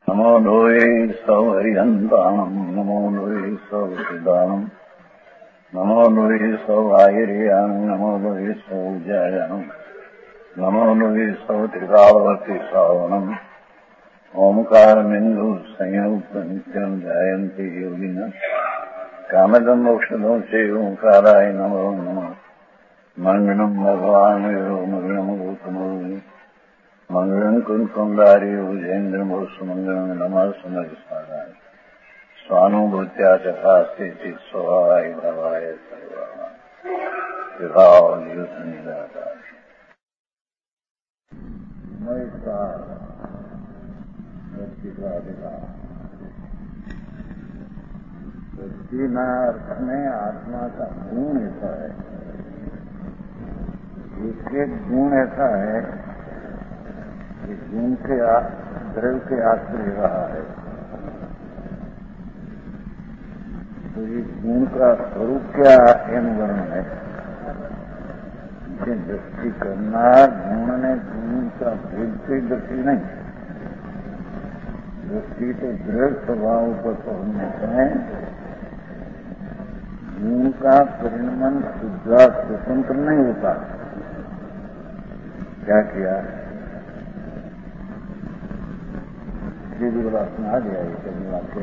नमो लोये सौहरिहन्ताणम् नमो लोये सौहृदानम् नमो लोये सौभागिर्याम् नमो लोये सौजायाम् नमो लोये सौत्रिकावती श्रावणम् ओंकारमिन्दु संयुक्तनित्यम् ध्यायन्ति योगिनः कामदम् मोक्षदम् च ओंकाराय नमो नमः मङ्गलम् भगवान् मङ्गलम् गौतमो मंगलम् कुंकुंदारी उजेन्द्रमो सुमंगलम् नमः सुमरिस्मराय स्वानुभूत्या चकास्ते चित् स्वभावाय भवाय सर्वायुधनिदाताय सृष्टिना अर्थ में आत्मा का गुण ऐसा है, एक गुण ऐसा है गुण के द्रव्य के आश्रय रहा है। तो ये गुण का स्वरूप क्या एन वर्ण है, इसे दृष्टि करना गुण ने गुण का भेद से दृष्टि नहीं, दृष्टि तो द्रव्य स्वभाव पर पहुंचने से गुण का परिणमन शुद्ध स्वतंत्र नहीं होता। क्या किया वासना आ गया ये कभी वाक्य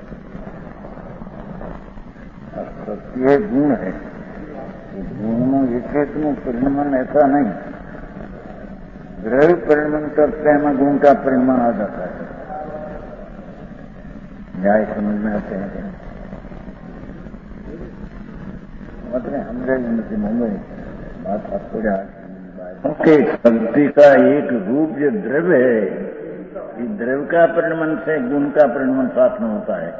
सत्य गुण है, गुण एक परिणमन ऐसा नहीं, द्रव्य परिणमन करते हैं गुण का परिणमन आ जाता है। न्याय समझ में आते हैं मतलब हमरे मुंबई बात आपको शक्ति का एक रूप जो द्रव्य है, इस द्रव्य का परिणमन से गुण का परिणमन साथ में होता है।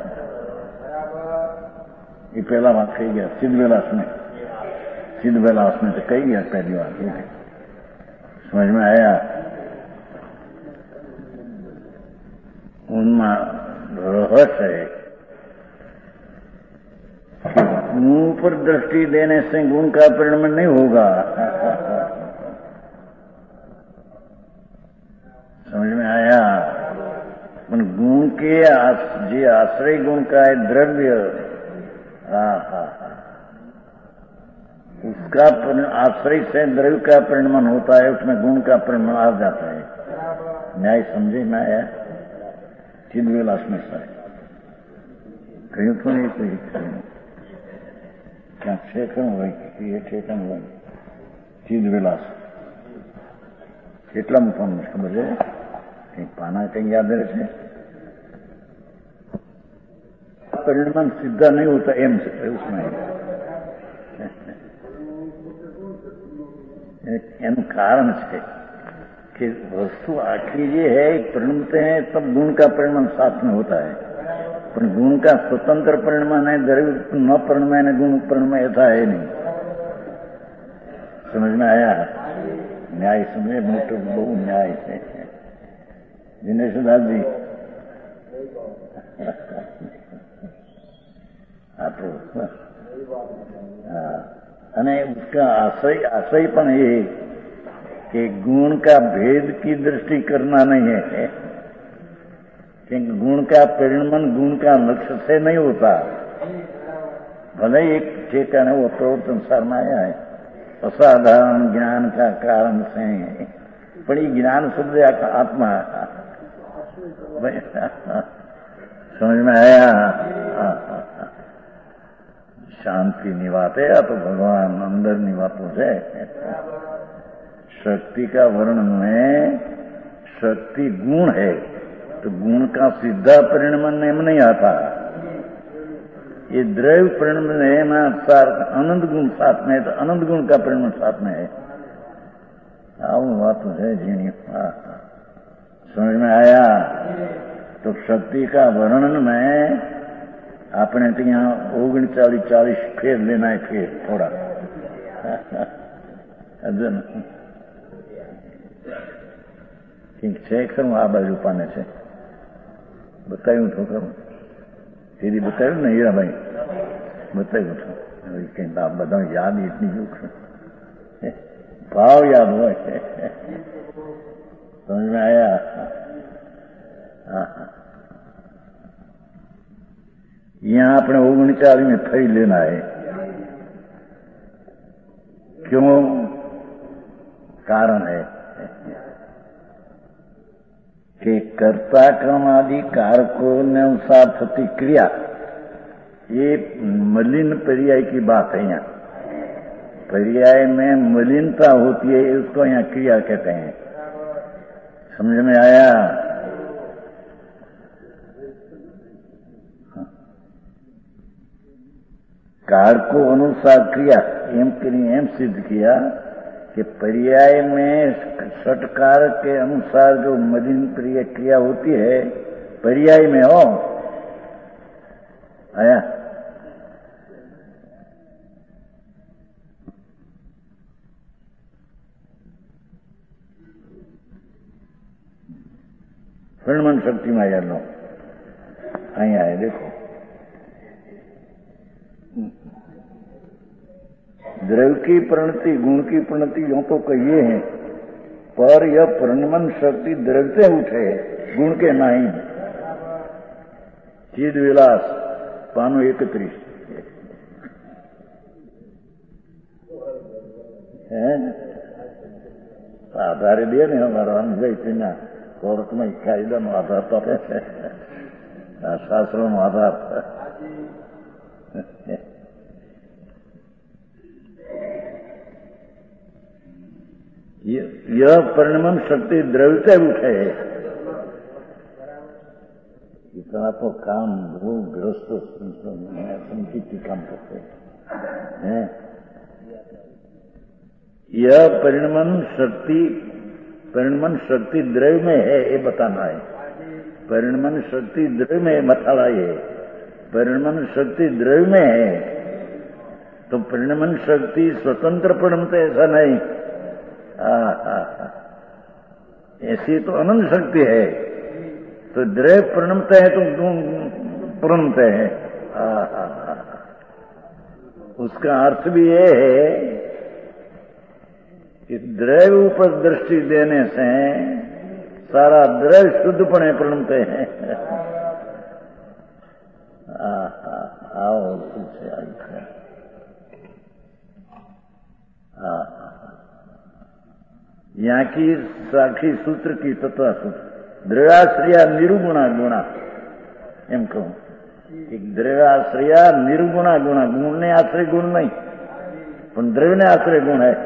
ये पहला बात कही गया सिद्धविलास में तो कही गया पहली बात समझ में आया। उनमें रहस्य है कि गुण पर दृष्टि देने से गुण का परिणमन नहीं होगा। समझ में आया। गुण के जे आश्रय गुण का है द्रव्य, उसका आश्रय से द्रव्य का परिणमन होता है, उसमें गुण का परिणमन आ जाता है। न्याय समझे में आया। चिद्विलास में से कहीं तो नहीं कोई क्या ठेकन हुई ये ठेकन हुई चिद्विलास કેટલા મૂકવાનું ખબર છે? કઈ પાના કઈ યાદ રહેશે? પરિણમન સિદ્ધ નહીં હોતા એમ છે उसमें એનું કારણ છે कि वस्तु आखिर ये है परिणमते हैं तब गुण का परिणमन साथ में होता है, पर गुण का स्वतंत्र परिणमन है, द्रव्य न परिणमन गुण परिणमन ऐसा है नहीं। समझ में आया? न्याय समझे मोटो बहु न्याय है दिनेश दास जी। અને उसका आशय पण ये कि गुण का भेद की दृष्टि करना नहीं है, क्योंकि गुण का परिणमन गुण का लक्ष्य से नहीं होता। भले एक ठेकाने वो प्रवर्तन सारमा आया है असाधारण ज्ञान का कारण से, पर ये ज्ञान शब्द आत्मा समझ में आया। शांति निवाते या तो भगवान अंदर निवातो है। शक्ति का वर्णन में शक्ति गुण है तो गुण का सीधा परिणमन में नहीं आता। ये द्रव्य परिणमन है ना, अनंत गुण साथ में है तो अनंत गुण का परिणमन साथ में है। बात है जीनी समझ में आया। तो शक्ति का वर्णन में आपने तो यहाँ 39-40 फेर लेना है, फेर थोड़ा ઠીક છે ખરું આ બાજુ પાને છે બતાવ્યું તો ખરું સીધી બતાવ્યું ને હીરાભાઈ બતાવ્યું હતું કઈ બધા યાદ એટલી ભાવ યાદ હોય समझ में आया। हाँ यहां अपने 39 में फरी लेना है। क्यों? कारण है कि कर्ता कर्म आदि कारकों ने अनुसार थती क्रिया, ये मलिन पर्याय की बात है। यहाँ पर्याय में मलिनता होती है, उसको यहाँ क्रिया कहते हैं। समझ में आया? कारको अनुसार क्रिया एम सिद्ध किया कि पर्याय में षटकार के अनुसार जो मलिन क्रिया होती है पर्याय में हो। आया? प्रणमन शक्ति में आया लो, અહીં आए देखो। द्रव्य की प्रणति गुण की प्रणति यूं तो कहिए हैं, पर यह प्रणमन शक्ति द्रव्य से उठे, गुण के नहीं। चिद विलास पानो 31 है आधारे दिए ने हमारा अनुभव इतना कोर्ट में कायदा नो आधार तो शास्त्रों नो आधार। यह परिणमन शक्ति द्रव्य से उठे। इतना तो काम भूल ग्रस्त संचित काम करते हैं। यह परिणमन शक्ति द्रव्य में है, ये बताना है। परिणमन शक्ति द्रव्य में बताना है। परिणमन शक्ति द्रव्य में है तो परिणमन शक्ति स्वतंत्र परिणमते ऐसा नहीं। ऐसी तो अनंत शक्ति है, तो द्रव्य परिणमते है तो परिणमते है। उसका अर्थ भी ये है कि द्रव्य पर दृष्टि देने से सारा द्रव्य शुद्धपणे परिणमते हैं। आओ यहाँ की साक्षी सूत्र की तत्व सूत्र द्रव्याश्रया निरुगुणा गुणा एम कहूं कि द्रव्याश्रया निरुगुणा गुणा, गुण ने आश्रय गुण नहीं, पर द्रव्य ने आश्रय गुण है।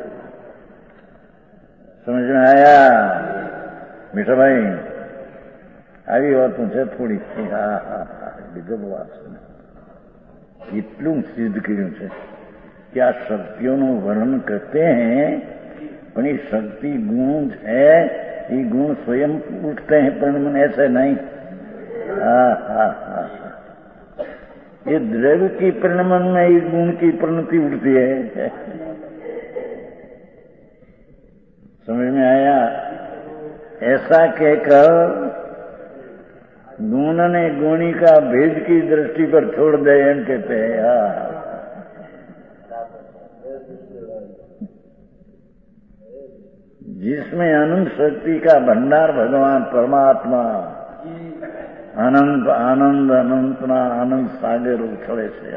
समझ में आया मीठा भाई? આવી વાતો છે થોડી। બીજો વાત કેટલું સિદ્ધ કર્યું છે કે આ શક્તિઓનું વર્ણન કરते हैं, પણ ये शक्ति गुण है, ये गुण स्वयं उठते हैं परिणमन, ऐसे नहीं। ये द्रव्य की परिणमन में ये गुण की परिणति उठती है। समझ में आया? ऐसा कहकर गुण ने गुणी का भेद की दृष्टि पर छोड़ दे, एम कहते हैं। जिसमें अनंत शक्ति का भंडार भगवान परमात्मा अनंत आनंद अनंतना अनंत सागर उछले से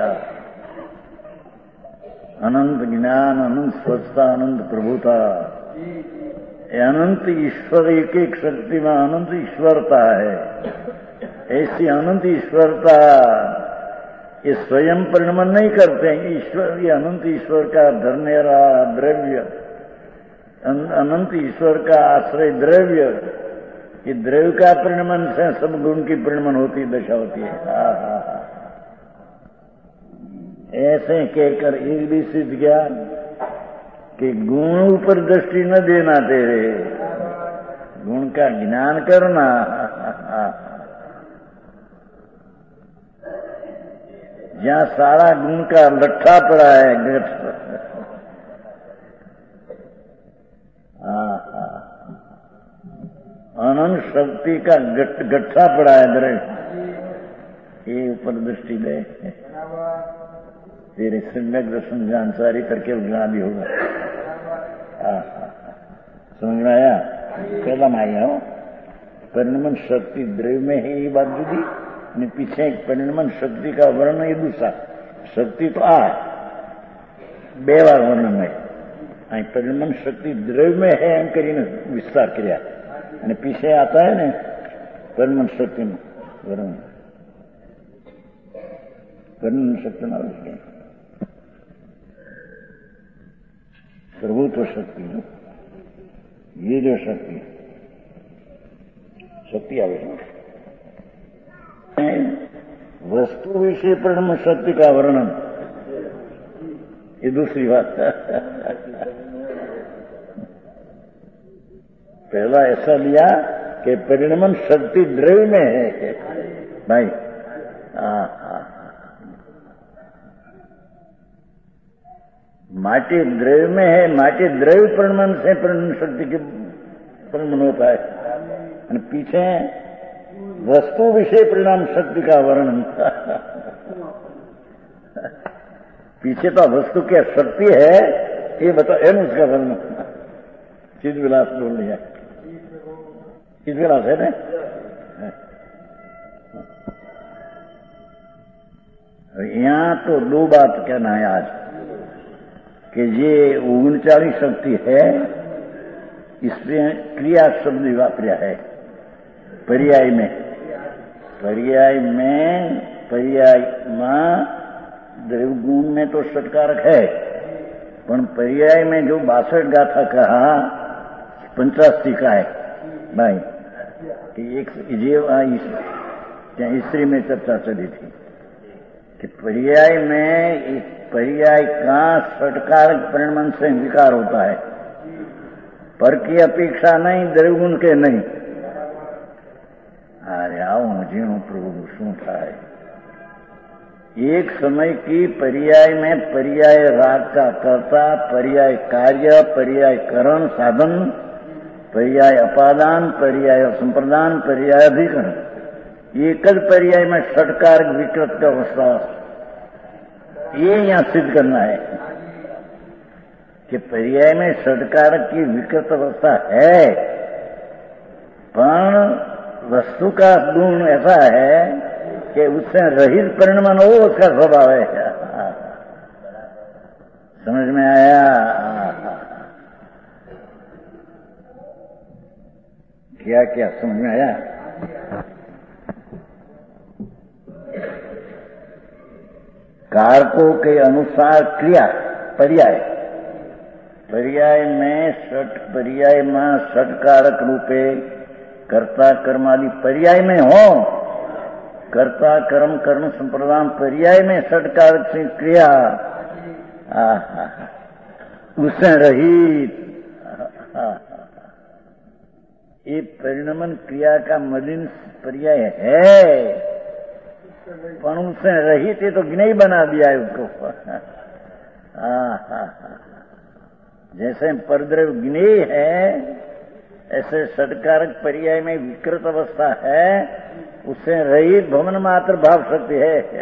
अनंत ज्ञान अनंत स्वच्छता अनंत प्रभुता, अनंत ईश्वर एक एक शक्ति में अनंत ईश्वरता है। ऐसी अनंत ईश्वरता ये स्वयं परिणमन नहीं करते हैं। ईश्वर, ये अनंत ईश्वर का धर्मेरा द्रव्य, अनंत ईश्वर का आश्रय द्रव्य, ये द्रव्य का परिणमन से सब गुण की परिणमन होती दशा होती है। ऐसे कहकर एक भी सिद्ध ज्ञान कि गुण पर दृष्टि न देना, तेरे गुण का ज्ञान करना। जहां सारा गुण का लट्ठा पड़ा है, गठ अनंत शक्ति का गट्ठा पड़ा है द्रव्य, ये ऊपर दृष्टि दे, तेरे सम्यक दर्शन जानसारी करके उगना भी होगा। समझ में आया? पहला में आया हो परिणमन शक्ति द्रव्य में है, ये बात जुदी ने पीछे एक परिणमन शक्ति का वर्णन ये दूसरा शक्ति तो आ बे वार वर्णन है अँ परिणमन शक्ति द्रव्य में है एम करीने विस्तार कर्या અને पीछे आता है ने परिणमन शक्ति वर्णन परिणमन शक्ति ना विषय सर्वोत्व शक्ति ये जो शक्ति आवे वस्तु विषय परिणमन शक्ति का वर्णन ये दूसरी बात पहला ऐसा लिया कि परिणमन शक्ति द्रव्य में है भाई। माटी द्रव्य में है, माटी द्रव्य परिणमन से परिणमन शक्ति के परिणमन होता है और पीछे वस्तु विषय परिणाम शक्ति का वर्णन पीछे तो वस्तु क्या शक्ति है ये बताओ है उसका वर्णन चिद विलास बोल लिया चिद विलास है ना। यहां तो दो बात कहना है आज कि ये 39 शक्ति है इसमें क्रिया शब्द वापरिया है पर्याय में द्रव्यगुण में तो षटकारक है पर पर्याय में जो 62 गाथा कहा 50 टीका है भाई कि एक स्त्री में चर्चा चली थी कि पर्याय में एक पर्याय का षटकारक परिणमन से विकार होता है पर की अपेक्षा नहीं द्रव्यगुण के नहीं। अरे आओ मुझे प्रभु शू थाय एक समय की पर्याय में पर्याय राग का कर्ता पर्याय कार्य पर्याय करण साधन पर्याय अपादान पर्याय संप्रदान पर्याय अधिकरण एक पर्याय में षटकारक विकृत का अवस्था ये यहां सिद्ध करना है कि पर्याय में षटकारक की विकृत अवस्था है पर वस्तु का गुण ऐसा है कि उससे रहित परिणमन हो उसका स्वभाव है। समझ में आया? क्या क्या समझ में आया? कारकों के अनुसार क्रिया पर्याय में षटकारक रूपे कर्ता कर्मादि पर्याय में हो कर्ता कर्म कर्ण संप्रदान पर्याय में षटकारक से क्रिया उससे रहित ये परिणमन क्रिया का मलिन पर्याय है पर उससे रहित ये तो गिने बना दिया है उसको। जैसे परद्रव्य गिने है ऐसे षटकारक पर्याय में विकृत अवस्था है उससे रहित भवन मात्र भाव शक्ति है।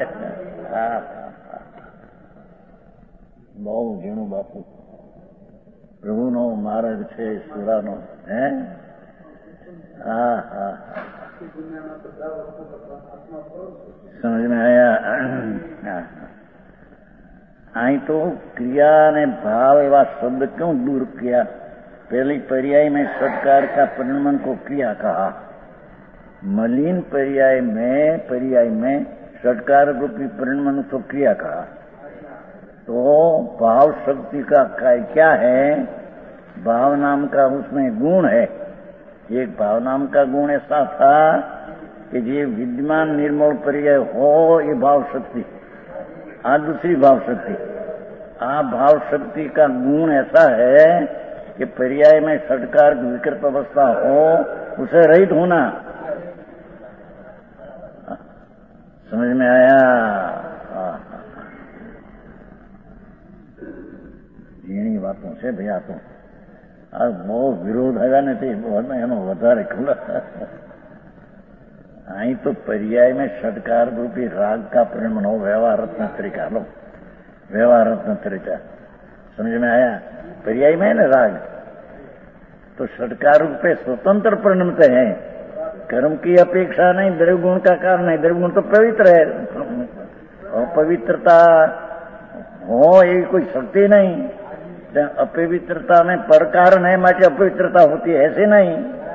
बहु जीणु बापू प्रभु नो मार्ग छे सुरा नो है। समझ में आया? आई तो क्रिया ने भाव एवं शब्द क्यों दूर किया? पहले पर्याय में षटकार का परिणमन को क्रिया कहा मलिन पर्याय में षटकार रूपी परिणमन को क्रिया कहा तो भाव शक्ति का क्या है? भाव नाम का उसमें गुण है। एक भाव नाम का गुण ऐसा था कि ये विद्यमान निर्मल पर्याय हो ये भाव शक्ति दूसरी भाव शक्ति भाव शक्ति का गुण ऐसा है कि पर्याय में षटकार विकृत अवस्था हो उसे रहित होना। समझ में आया? એની વાતો છે ભાઈ આ તો બહુ વિરોધ આવ્યા નથી એનો વધારે ખુલ્લા અહીં તો पर्याय में षटकार रूपी राग का परिणमन हो व्यवहार रत्न तरीका लो व्यवहार रत्न तरीका समझ में आया? पर्याय में है ना राग तो षटकार रूप पे स्वतंत्र परिणमते हैं कर्म की अपेक्षा नहीं, द्रव्य गुण का कारण नहीं। द्रव्य गुण तो पवित्र है, अपवित्रता हो ये कोई शक्ति नहीं। अपवित्रता में पर कारण है, माटे अपवित्रता होती है, ऐसे नहीं।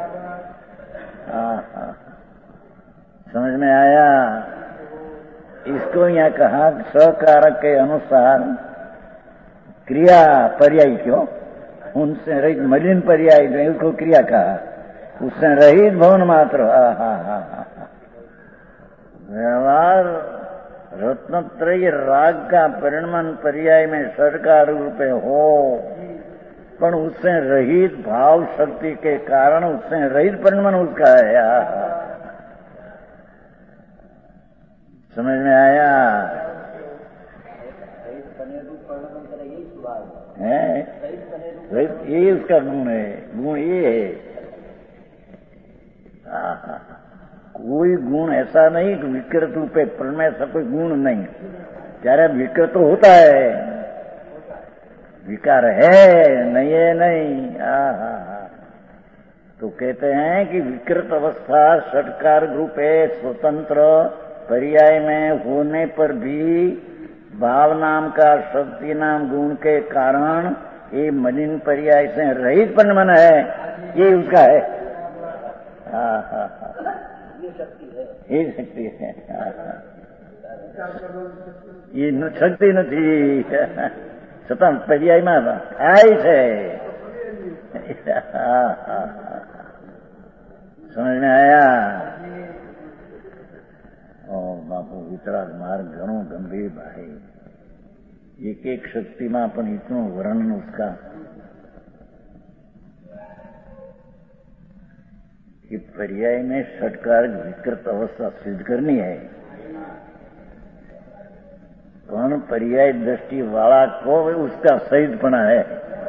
समझ में आया? इसको यहाँ कहा सकारक के अनुसार क्रिया पर्याय, क्यों उनसे रहित मलिन पर्याय जो उसको क्रिया कहा, उससे रहित भवन मात्र। व्यवहार रत्नत्रय राग का परिणमन पर्याय में सरकार रूपे हो, पर उससे रहित भाव शक्ति के कारण उससे रहित परिणमन उसका है। समझ में आया? है ये उसका गुण है, गुण ये है। कोई गुण ऐसा नहीं कि विकृत रूपे प्रणमय ऐसा कोई गुण नहीं। ત્યારે विकृत तो होता है, विकार है, नहीं है नहीं। तो कहते हैं कि विकृत अवस्था षटकार रूपे स्वतंत्र पर्याय में होने पर भी भाव नाम का शक्ति नाम गुण के कारण ये मलिन पर्याय से रहित परिणमन है, ये उसका है। ये शक्ति है, ये शक्ति નથી છતાં પર્યાયમાં થાય છે। समझ में आया? ओ बापू वितराग मार्ग घणो गंभीर भाई। एक एक शक्ति में पण इतनो वर्णन उसका कि पर्याय में षटकार विकृत अवस्था सिद्ध करनी है, पण पर्याय दृष्टि वाला को उसका सहितपना है,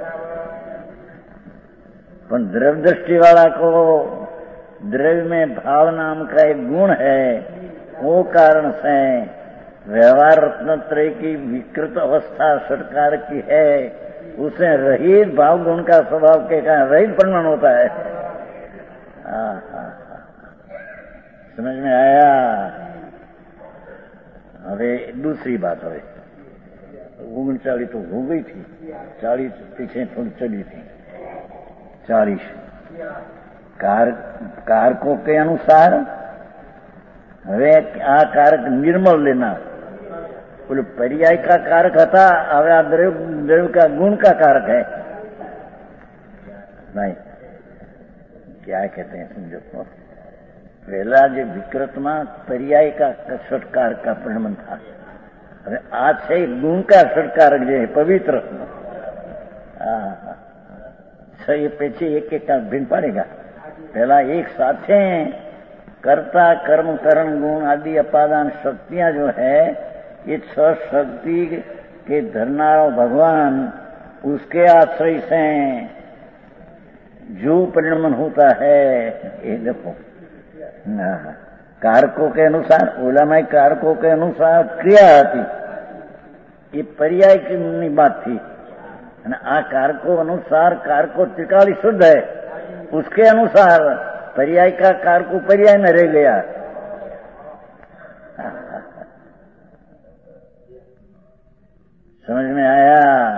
पण द्रव्य दृष्टि वाला को द्रव्य में भाव नाम का एक गुण है, वो कारण से व्यवहार रत्नत्रय की विकृत अवस्था षटकार की है, उसे रहित भाव गुण का स्वभाव के कारण रहित परिणमन होता है। समझ में आया? હવે दूसरी बात હવે 39 तो हो गई थी, 40 पीछे थोड़ी चली थी। 40 कारकों के अनुसार હવે આ कारक निर्मल लेना। बोले पर्याय का कारक था, હવે આ द्रव्य का गुण का कारक है। नहीं, क्या कहते हैं समझो तो, पहला जो विकृत में पर्याय का षटकार का परिणमन था, अरे आज से गुण का षटकारक जो है पवित्र, ये पीछे एक एक का भिन्न पड़ेगा। पहला एक साथ कर्ता कर्म करण गुण आदि अपादान शक्तियां जो है, ये 6 शक्ति के धरनारा भगवान, उसके आश्रय से जो परिणमन होता है, ये देखो कारकों के अनुसार, ओलामाई कारकों के अनुसार क्रिया आती, ये पर्याय की बात थी। आ कारकों अनुसार कारको त्रिकाली शुद्ध है, उसके अनुसार पर्याय का कारको पर्याय में रह गया। समझ में आया?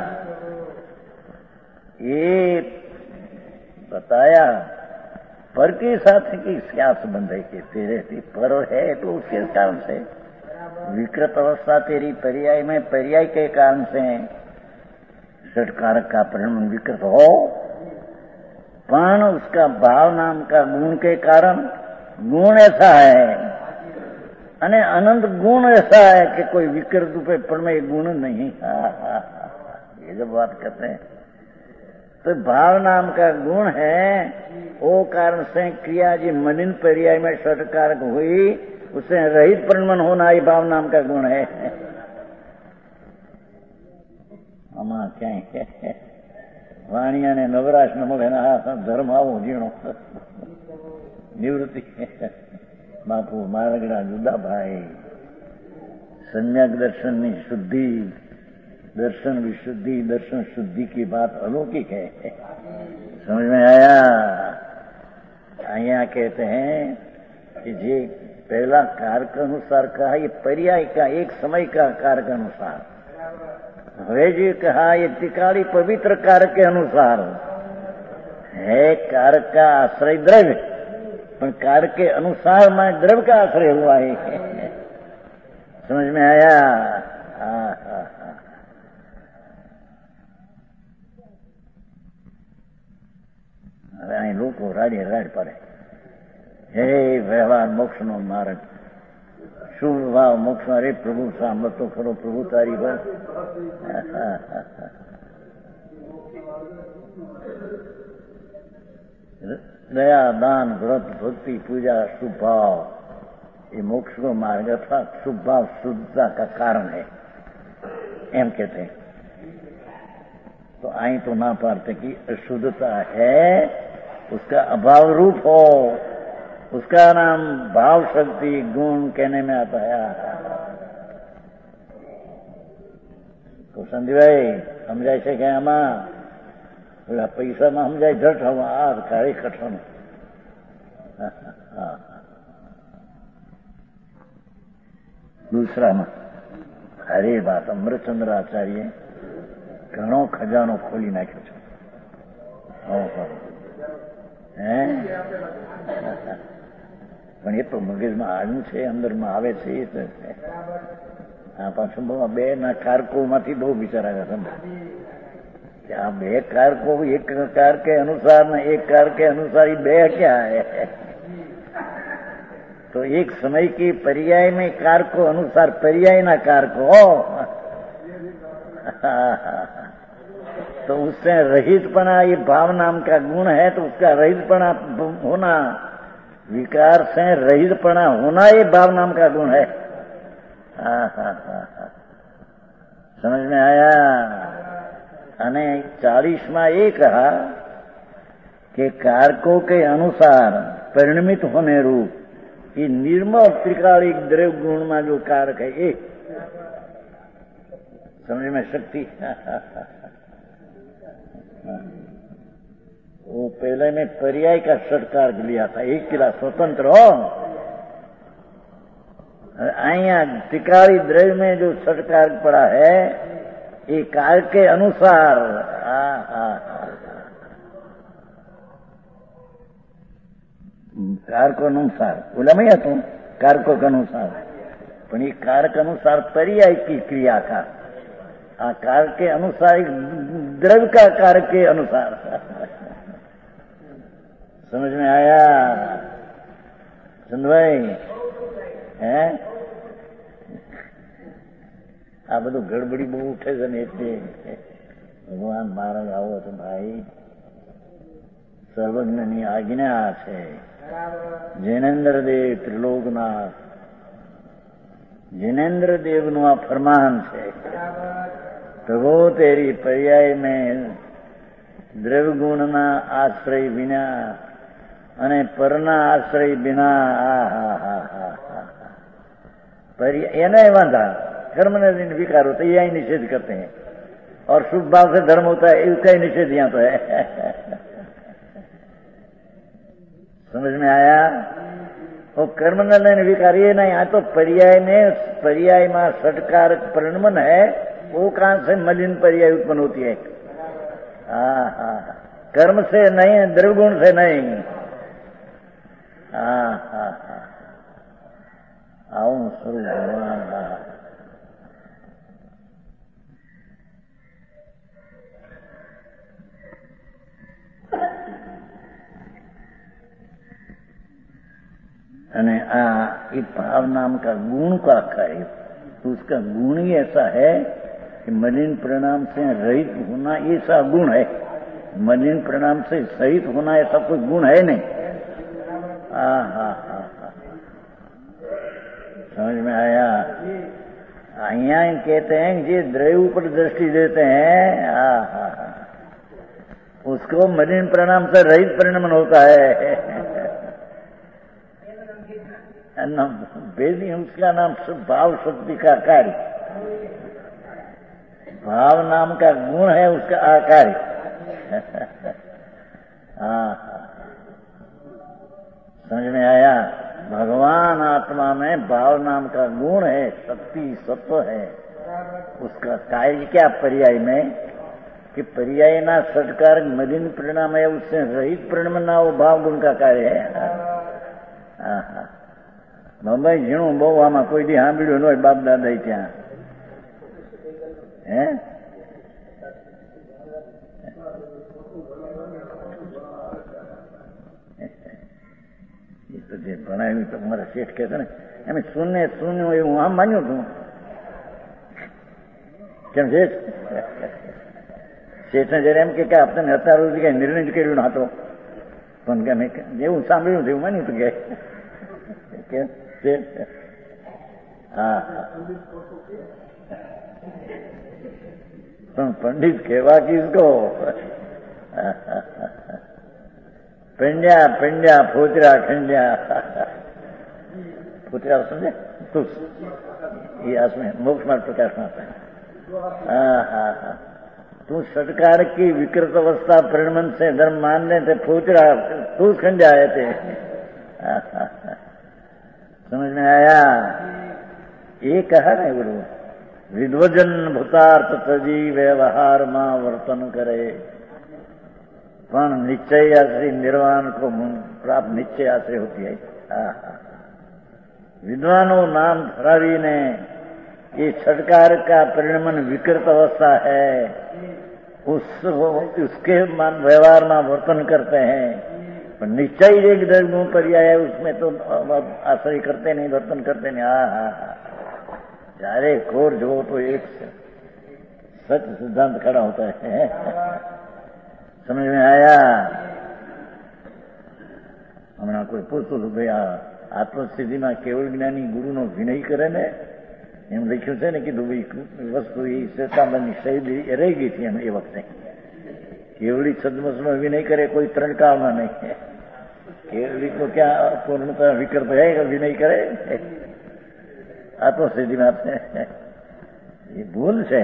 ये बताया पर के साथ की क्या संबंध है कि तेरे पर है तो उसके कारण से विकृत अवस्था तेरी पर्याय में पर्याय के कारण से षटकारक का परिणमन विकृत हो, पण उसका भाव नाम का गुण के कारण गुण ऐसा है, अने अनंत गुण ऐसा है कि कोई विकृत रूपे परिणमय गुण नहीं। ये जब बात करते हैं तो भाव नाम का गुण है, वो कारण से क्रिया जी मलिन पर्याय में षटकारक हुई, उससे रहित परिणमन होना ही भाव नाम का गुण है। आमा क्या वाणिया ने नवराश न મળે धर्म આવો ઝીણો निवृत्ति बापू मारगड़ा जुदा भाई। सम्यक दर्शन की शुद्धि, दर्शन विशुद्धि, दर्शन शुद्धि की बात अलौकिक है। समझ में आया? यहाँ कहते हैं कि जे पहला कारक अनुसार कहा, ये पर्याय का एक समय का कारक अनुसार। હવે જે कहा ये टिकाड़ी पवित्र कारक के अनुसार है। कारक का आश्रय द्रव्य, पर कारक के अनुसार में द्रव्य का आश्रय हुआ है। समझ में आया? હવે અહીં લોકો રાડે રાડ પડે, હે વ્યવહાર મોક્ષનો માર્ગ, શુભ ભાવ મોક્ષ, અરે પ્રભુ સાંભળતો ખરો, પ્રભુ તારી વાત। दया दान व्रत भक्ति पूजा शुभ भाव, ये मोक्ष को मार्ग अर्थात शुभ भाव शुद्धता का कारण है, एम कहते हैं। तो आई तो ना पाते कि अशुद्धता है, उसका अभाव रूप हो, उसका नाम भाव शक्ति गुण कहने में आता है। तो संजय भाई समझाय છે કે આમાં પેલા પૈસામાં સમજાય જટ હવે આ કાળી કઠણ। दूसराમાં અરે વાત અમૃતચંદ્ર આચાર્ય ઘણો ખજાનો ખોલી નાખ્યો છે। પણ એ તો મગજમાં આવ્યું છે, અંદરમાં આવે છે એ તો આ પાછું બે ના કારકોમાંથી બહુ વિચાર આવ્યા સમજ कि આ બે कारको, एक कार के अनुसार न एक कार के अनुसार, ये बे क्या है? तो एक समय की पर्याय में कारको अनुसार पर्याय ना कारको, तो उससे रहितपना, ये भाव नाम का गुण है, तो उसका रहितपना होना, विकार से रहितपना होना, ये भाव नाम का गुण है। समझ में आया? અને 40માં ये कहा कि कारकों के अनुसार परिणमित होने रूप ये निर्मल त्रिकालिक द्रव्य गुण में जो कारक है, ये समझ में शक्ति। वो पहले में पर्याय का षटकारक लिया था, एक किला स्वतंत्र हो। आया त्रिकाली द्रव्य में जो षटकारक पड़ा है, ये काल के अनुसार, कारक अनुसार बोला मैं तो कारकों के अनुसार, पर ये कारक अनुसार पर्याय की क्रिया का, कारक के अनुसार द्रव्य का कारक के अनुसार। समझ में आया चंद भाई? है આ બધું ગડબડી બહુ ઉઠે છે ને, એટલે ભગવાન મહારાજ આવો તો ભાઈ સર્વજ્ઞની આજ્ઞા છે। જૈનેન્દ્ર દેવ ત્રિલોકનાથ, જૈનેન્દ્ર દેવનું આ ફરમાન છે, પ્રભુ તેરી પર્યાય में દ્રવ્ય ગુણના આશ્રય વિના અને પરના આશ્રય વિના, એને વાંધા कर्म ने विकार होता है, यही निषेध करते हैं, और शुभ भाव से धर्म होता है, इसका ही निषेध यहाँ तो है। समझ में आया? वो कर्म ने विकार ये नहीं, यहाँ तो पर्याय में, पर्याय में षटकारक परिणमन है, वो कहां से मलिन पर्याय उत्पन्न होती है? कर्म से नहीं, द्रव्य गुण से नहीं। आओ स्वरूप भगवान। અને આ ये भाव नाम का गुण का कार्य, तो उसका गुण ही ऐसा है कि मलिन परिणाम से रहित होना, ऐसा गुण है। मलिन परिणाम से सहित होना ऐसा कोई गुण है नहीं। समझ में आया? यहाँ कहते हैं कि द्रव्य पर दृष्टि देते हैं, उसको मलिन परिणाम से रहित परिणाम होता है। वेदी उसका नाम भाव शक्ति का कार्य, भाव नाम का गुण है उसका आकार। समझ में आया? भगवान में भाव नाम का गुण है, शक्ति सत्व है। उसका कार्य क्या पर्याय में कि पर्याय ना षटकार मलिन परिणाम है, उससे रहित परिणाम ना वो भाव गुण का कार्य है। भाई झीणु बहु आमा कोई दी સાંભળ્યું ન હોય બાપ દાદા ત્યાં હે તો જે ભણાવ્યું તો મારા શેઠ કહેતા ને એમ શૂન્ય શૂન્ય હોય હું આમ માન્યું છું કેમ છે શેઠને જયારે એમ કે આપણે અત્યાર સુધી કઈ નિર્ણય જ કર્યો નતો પણ કે મેં જેવું સાંભળ્યું છે એવું માન્યું હતું કે હા પણ પંડિત કહેવા કિસકો पंड्या पंड्या फोतरा खंड्या फोतरा समझे तुस ये इसमें मोक्ष मार्ग प्रकाश में आता है। हाँ तू सरकार की विकृत अवस्था परिणमन से धर्म मानने थे फोतरा तू खंड्या आए थे। समझ में आया? ये कहा ना गुरु विद्वजन भूतार्थ तजी व्यवहार मां वर्तन करे पण निश्चय आश्रय निर्वाण को प्राप्त निश्चय आश्रय होती है। विद्वानों नाम धरावी ने ये षटकार का परिणमन विकृत अवस्था है, उसके व्यवहार में वर्तन करते हैं, पर निश्चय एक दर्गुण पर्याय है, उसमें तो आश्रय करते नहीं, वर्तन करते नहीं। चारे खोर जो तो एक सच सिद्धांत खड़ा होता है। समझ में आया? हमने कोई पूछતું હતું ભાઈ આ આત્મસ્થિતિમાં કેવળ જ્ઞાની ગુરુનો વિનય કરે ને એમ લખ્યું છે ને કીધું ભાઈ વસ્તુ એ શ્વેતાંબરની શૈલી રહી ગઈ હતી એમ એ વખતે કેવળી છદ્મસનો વિનય કરે કોઈ ત્રણ કાળમાં નહીં। કેવળી તો ક્યાં પૂર્ણતા વિકલ્પ है વિનય કરે આત્મસ્થિતિમાં એ ભૂલ છે।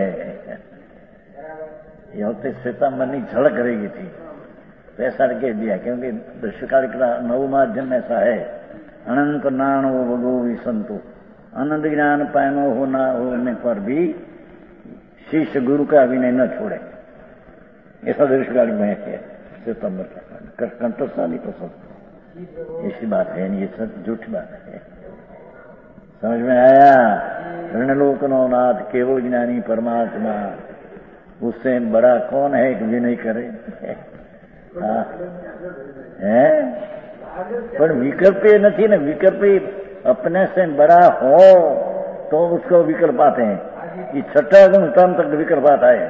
ये वक्त श्वेतांबर की झलक रहेगी थी तो ऐसा कह दिया क्योंकि दृश्यकाल का नवमा अध्ययन में ऐसा है अनंत नाणो भगो विसंतो अनंत ज्ञान पायनो होना होने पर भी शिष्य गुरु का विनय न छोड़े, ऐसा दृश्यकाल में है श्वेतांबर का कंठस्थ नहीं पसंद। ऐसी बात है, ये सब झूठी बात है। समझ में आया? ऋणलोकनो नाथ केवल ज्ञानी परमात्मा, उससे बड़ा कौन है कि विनय करे? है पर विकल्प नहीं ना, विकल्प अपने से बड़ा हो तो उसको विकल्प आते हैं। ये छठा गुण उत्तम तक विकल्प आता है।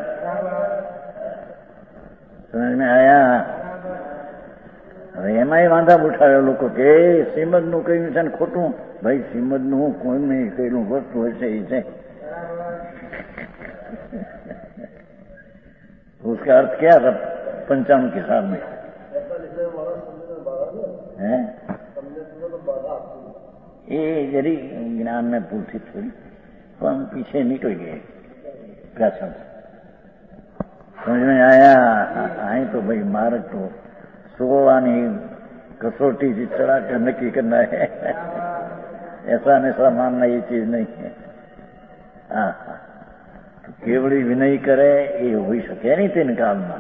समझ में आया? હવે એમાંય વાંધા ઉઠાવે લોકો કે શ્રીમદનું કહ્યું છે ને ખોટું। ભાઈ શ્રીમદનું કોઈને કહેલું વસ્તુ હશે એ છે, उसका अर्थ क्या था पंचांग के साथ में है? ये जरी ज्ञान में पूछी थोड़ी तो हम पीछे निकल गए प्राचीन। समझ में आया? आए तो भाई मार्ग तो सोवानी कसौटी से चढ़ा कर नक्की करना है। ऐसा ऐसा मानना ये चीज नहीं है। केवड़ी विनय करे ये हो सके नहीं तीन काल में।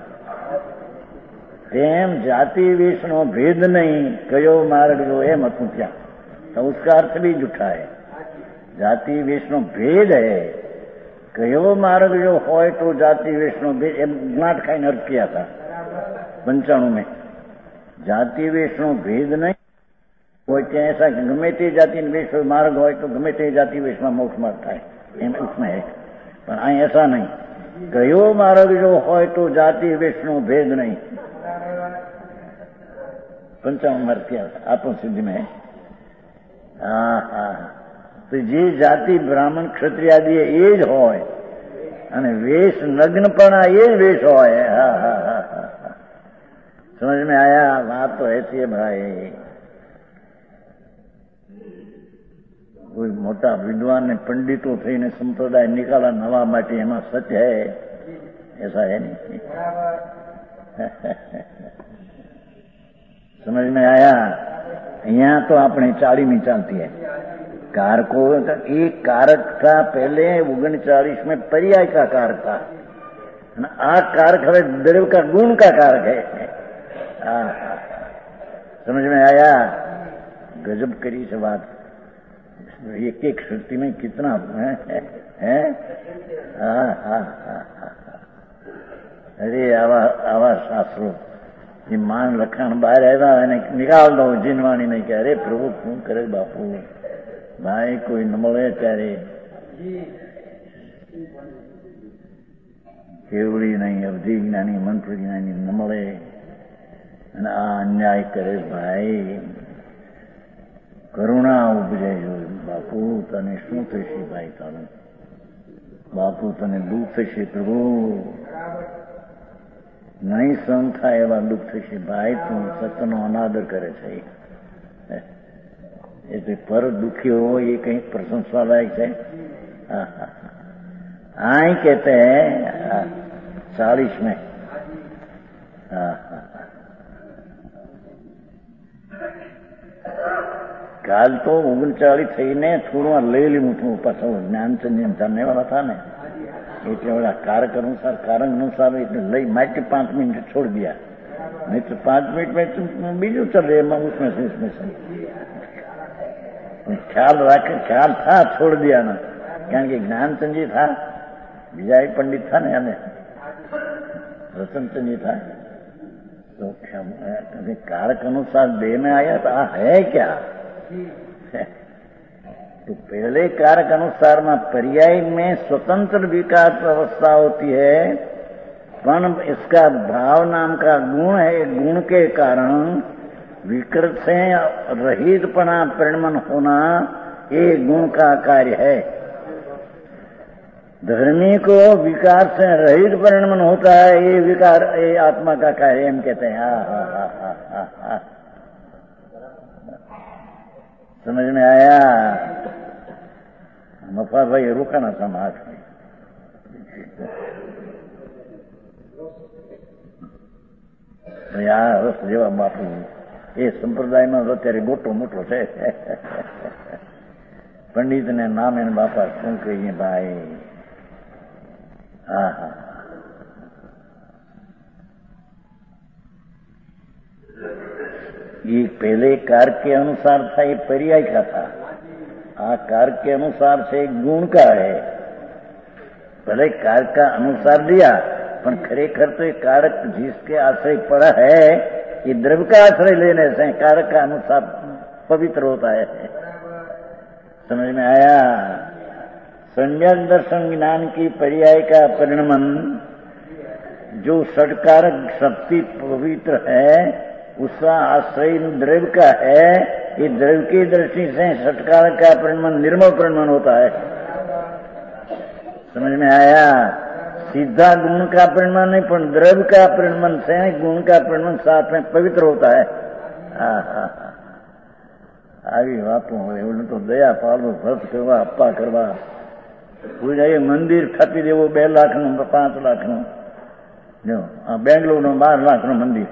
तेम जाति वेशनो भेद नहीं कयो मार्ग जो है मत पूछा तो उसका अर्थ भी झूठा है। जाति वेशनो भेद है, कयो मार्ग जो हो तो जाति वेशनो भेद नाट खाई अर्थ किया था 95 में। जाति वेशनो भेद नहीं कोई क्या ऐसा गमे ते जाति वेश मार्ग हो तो गमे ते जाति वेश में मोक्ष मार्ग था उसमें है, पर आई ऐसा नहीं। कयो मार्ग जो हो तो जाति वैष्णव भेद नहीं। 55 मार्ग किया आत्म सिद्धि में। तो ये जाति ब्राह्मण क्षत्रिय आदि ये ज होय अने वेश नग्नपणा ये वेश होय। समझ में आया? बात तो ऐसी है भाई। कोई मोटा विद्वान ने पंडितों थईने संप्रदाय निकाला नवा माटी एमा सच है? ऐसा है नहीं। समझ में आया? यहाँ तो अपनी चाली नहीं चलती है। कारकों का एक कारक था पहले 39 में पर्याय का कारक था, आ कारक है द्रव्य का गुण का कारक है। समझ में आया? गजब करी से बात। एक एक श्रुति में कितना है? अरे आवा शास्त्रों ये मान लखन बाहर आया निकाल दो जिनवाणी नहीं कह रहे प्रभु क्यों करे बापू भाई कोई न મળે ત્યારે કેવડી નહીં અવધિ જ્ઞાની મંત્ર જ્ઞાની ન મળે અને આ અન્યાય કરે ભાઈ કરુણા ઉપજે બાપુ તને શું થશે ભાઈ તારું બાપુ તને દુઃખ થશે પ્રભુ નહીં સહન થાય એવા દુઃખ થશે ભાઈ તું સત્યનો અનાદર કરે છે એટલે પર दुखी हो ये कहीं प्रशंसा लायक है। आई कहते हैं 40 में काल तो 39 થઈને થોડું લઈ લીધું હતું પાછું જ્ઞાનચંદ જાણને વાળા था ને એટલે ઓલા कारक अनुसार એટલે લઈ માટે 5 मिनट छोड़ दिया नहीं तो 5 मिनट में बीजू चले उसमें से ख्याल रखे ख्याल था छोड़ दिया ना कारण के ज्ञानचंद जी था बीजा एक पंडित था ना यानी रतनचंद जी था तो कारक अनुसार देह में आया तो है क्या तो पहले कारक अनुसार में पर्याय में स्वतंत्र विकास अवस्था होती है पण इसका भाव नाम का गुण है गुण के कारण विकृत से रहितपना परिणमन होना ये गुण का कार्य है। धर्मी को विकार से रहित परिणमन होता है ये विकार ये आत्मा का कार्य हम कहते हैं। समझ में आया? मफा भाई रुका ना समाज में यार रस जेवा बापू એ સંપ્રદાયમાં અત્યારે મોટો મોટો છે પંડિતને નામ એને બાપા શું કહીએ ભાઈ। ये पहले कारक के अनुसार था ये पर्याय का था कारक के अनुसार से गुण का है भले कारक का अनुसार दिया पर खरेखर तो ये कारक जिसके आश्रय पड़ा है ये द्रव्य का आश्रय लेने से कारक का अनुसार पवित्र होता है। समझ में आया? सम्यक दर्शन ज्ञान की पर्याय का परिणमन जो षटकारक शक्ति पवित्र है उसका आश्रय द्रव्य का है। ये द्रव्य की दृष्टि से षटकारक का परिणमन निर्मल परिणमन होता है। समझ में आया? सीधा गुण का परिणमन नहीं पर द्रव्य का परिणमन से गुण का परिणमन साथ में पवित्र होता है। આવી વાતો હોય એવું તો દયા પાડવું ભક્ત કરવા અપ્પા કરવા કોઈ જાય મંદિર સ્થાપી દેવું 2 લાખનું 5 લાખનું જો આ બેંગ્લોરનું 12 લાખનું મંદિર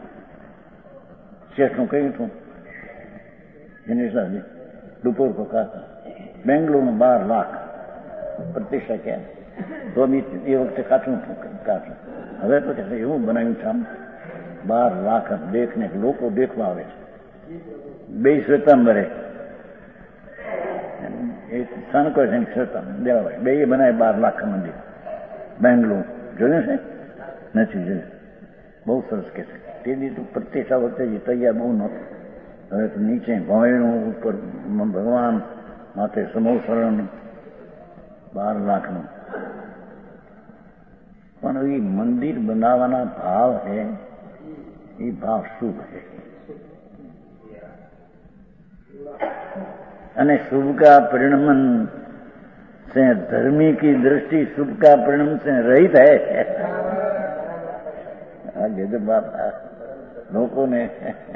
શેઠનું કહ્યું હતું એની સાથે દુપોર પકા બેંગ્લોરનું 12 લાખ પ્રતિષ્ઠા ક્યાં તો એ વખતે કાચું હવે તો એવું બનાવ્યું છે આમ 12 લાખ દેખને લોકો દેખવા આવે છે 2 શ્વેતાંબરે શંકર છે શ્વેતાંબર દેવાભાઈ 2 બનાવે 12 લાખ મંદિર બેંગ્લોર જોયું છે નથી જોયું બહુ સરસ કે છે તે તો પ્રતિષ્ઠા વખતે તૈયાર બહુ નહોતું હવે તો નીચે ભોયણું ઉપર ભગવાન માથે સમોસરણ 12 લાખનું પણ ये मंदिर बनावाना भाव है ये भाव शुभ है અને શુભ का परिणमन से धर्मी की दृष्टि शुभ का परिणमन से रहित है। आगे तो बात लोगों ने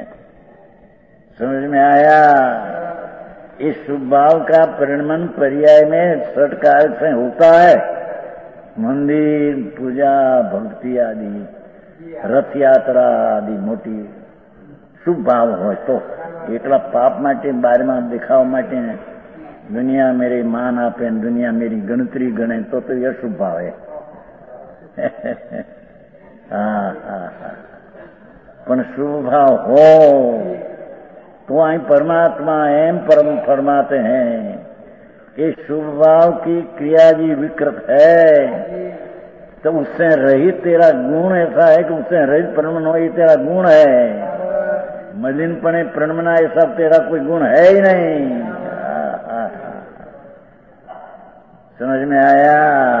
समझ में आया? इस शुभ भाव का परिणमन पर्याय में षटकार से होता है। मंदिर पूजा भक्ति आदि रथ यात्रा आदि मोटी शुभ भाव हो तो एकला पाप माटे बारे में दिखावा माटे दुनिया मेरे मान आपे, दुनिया मेरी गणतरी गणे तो ये अशुभ भाव है। पण शुभ भाव हो तो आई परमात्मा एम परम फरमाते हैं कि शुभ भाव की क्रिया भी विकृत है, तो उससे रहित तेरा गुण ऐसा है कि उससे रहित प्रणमन हो, ये तेरा गुण है। मलिनपणे प्रणमना ये सब तेरा कोई गुण है ही नहीं। समझ में आया?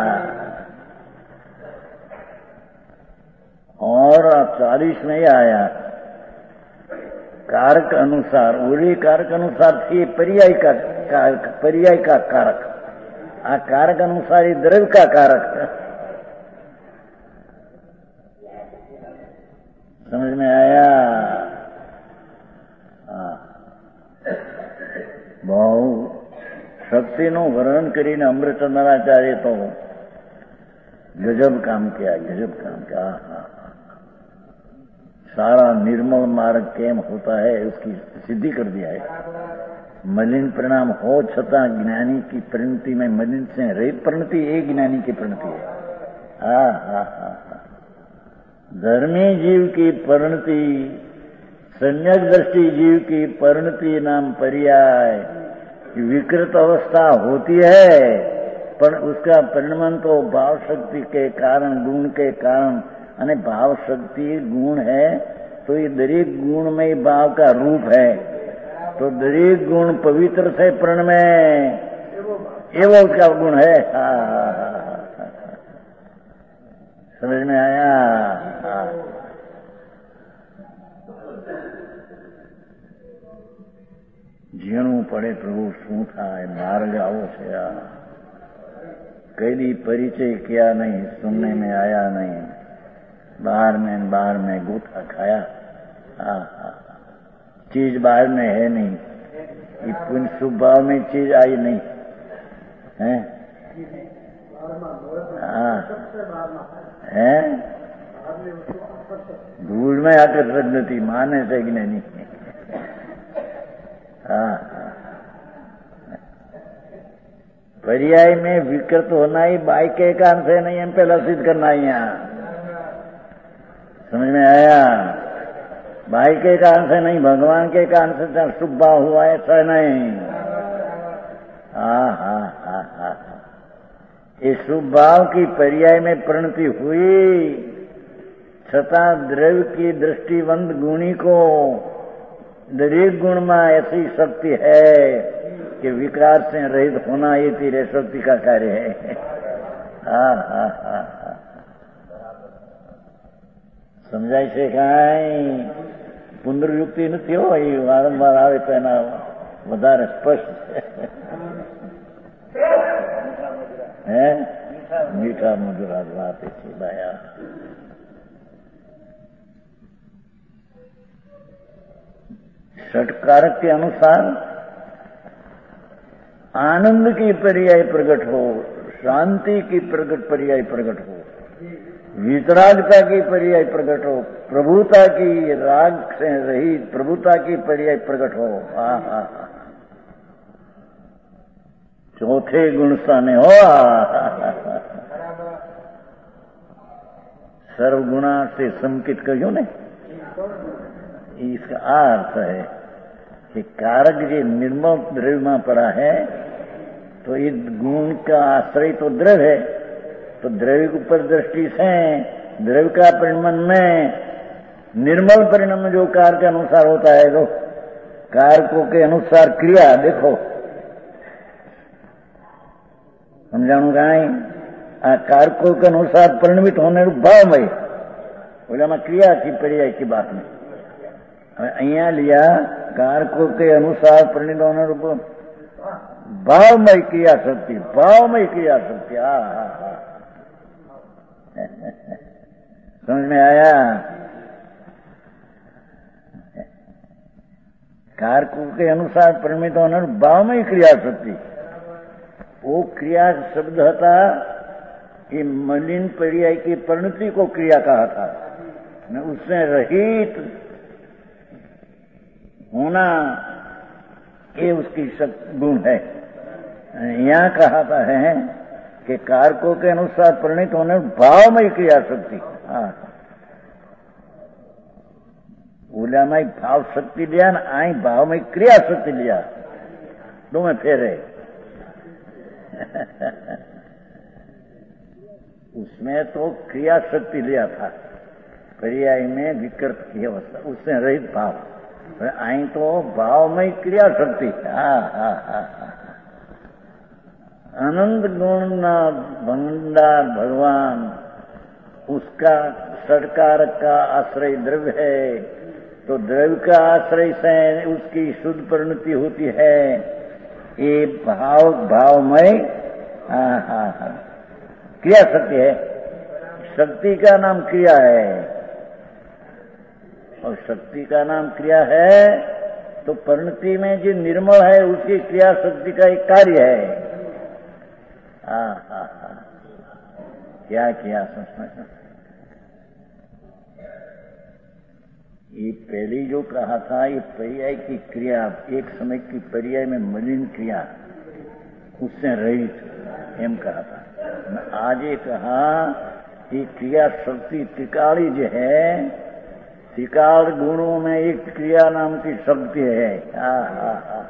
और 40 में ही आया कारक अनुसार, उरी कारक अनुसार थी पर्याय का कारक, आ कारक अनुसार ही द्रव्य का कारक। समझ में आया? बहु શક્તિનું વર્ણન કરીને અમૃતચંદ્રાચાર્ય તો ગજબ કામ किया, गजब काम किया। सारा निर्मल मार्ग केम होता है उसकी सिद्धि कर दिया है। मलिन परिणाम हो छता ज्ञानी की परिणति में मलिन से रहित परिणति एक ज्ञानी की परिणति है। धर्मी जीव की परिणति, सम्यक दृष्टि जीव की परिणति नाम पर्याय। विकृत अवस्था होती है पर उसका परिणमन तो भाव शक्ति के कारण, गुण के कारण, अने भाव शक्ति गुण है तो ये दरेक गुण में ही भाव का रूप है, तो दरेक गुण पवित्र से प्रण में एवं उसका गुण है। समझ में आया? जीणू पड़े प्रभु शू थाय, मार्ग आवो छे आ। कई दी परिचय किया नहीं, सुनने में आया नहीं, बाहर में गोथा खाया। चीज बाहर में है नहीं, ये पुण्य शुभ भाव में चीज आई नहीं है। है धूल में आकर रजनती माने से कि नहीं। पर्याय में विकृत होना ही बाई के कारण से नहीं, हम पहला सिद्ध करना ही यहाँ। समझ में आया? भाई के कारण से नहीं, भगवान के कारण से शुभ भाव हुआ ऐसा नहीं। इस शुभ भाव की पर्याय में परिणति हुई, छता द्रव्य की दृष्टिवंत गुणी को दरेक गुण में ऐसी शक्ति है कि विकार से रहित होना ये तेरे शक्ति का कार्य है। समझाय છે કાંઈ? પુનરુક્તિ નથી હોય, વારંવાર આવે તો એના વધારે સ્પષ્ટ है। मीठा मधुरा बात है भाया। षटकारक के अनुसार आनंद की पर्याय प्रकट हो, शांति की पर्याय प्रकट हो, वितरागता की पर्याय प्रकट हो, प्रभुता की राग से रहित प्रभुता की पर्याय प्रकट हो। चौथे गुण स्थाने हो सर्वगुणा से संकित कहो ने, इसका अर्थ है कि कारक जो निर्मल द्रव्य में पड़ा है तो इस गुण का आश्रय तो द्रव्य है, तो द्रव्य के ऊपर दृष्टि से द्रव्य का परिणमन में निर्मल परिणाम जो कार के अनुसार होता है, तो कारकों के अनुसार क्रिया देखो, समझाणु काई? आ कारकों के अनुसार परिणमित होने भाव में बोला में क्रिया की पर्याय की बात में अहिया लिया कारकों के अनुसार परिणित होने भावमय क्रिया शक्ति, भावमय क्रिया शक्ति। समझ में आया? कारकों के अनुसार परिणमित होने भावमय क्रिया शक्ति, वो क्रिया शब्द था कि मलिन पर्याय की परिणति को क्रिया कहा था, उससे रहित होना ये उसकी गुण है। यहाँ कहा है कि कारकों के अनुसार परिणित होने भाव में क्रिया शक्ति। हाँ, ओला में भाव शक्ति लिया ना, आई भाव में क्रिया शक्ति लिया, दो में फेर है। उसमें तो क्रिया शक्ति लिया था, पर्याय में विकृत की अवस्था, उससे रहित भाव। आई तो भाव में क्रिया शक्ति। हाँ हाँ हाँ हाँ, अनंत गुण ना भंडार भगवान, उसका सरकार का आश्रय द्रव्य है, तो द्रव्य का आश्रय से उसकी शुद्ध परिणति होती है। ये भावमय हाँ हाँ हाँ क्रिया शक्ति है। शक्ति का नाम क्रिया है, और शक्ति का नाम क्रिया है, तो परिणति में जो निर्मल है उसकी क्रिया शक्ति का एक कार्य है। हाँ हाँ हाँ, क्या किया संस्मरण। ये पहले जो कहा था, ये पर्याय की क्रिया, एक समय की पर्याय में मलिन क्रिया, उससे रहित एम कहा था। आज ये कहा कि क्रिया शक्ति त्रिकाली जो है, त्रिकाल गुणों में एक क्रिया नाम की शक्ति है। हाँ हाँ हाँ,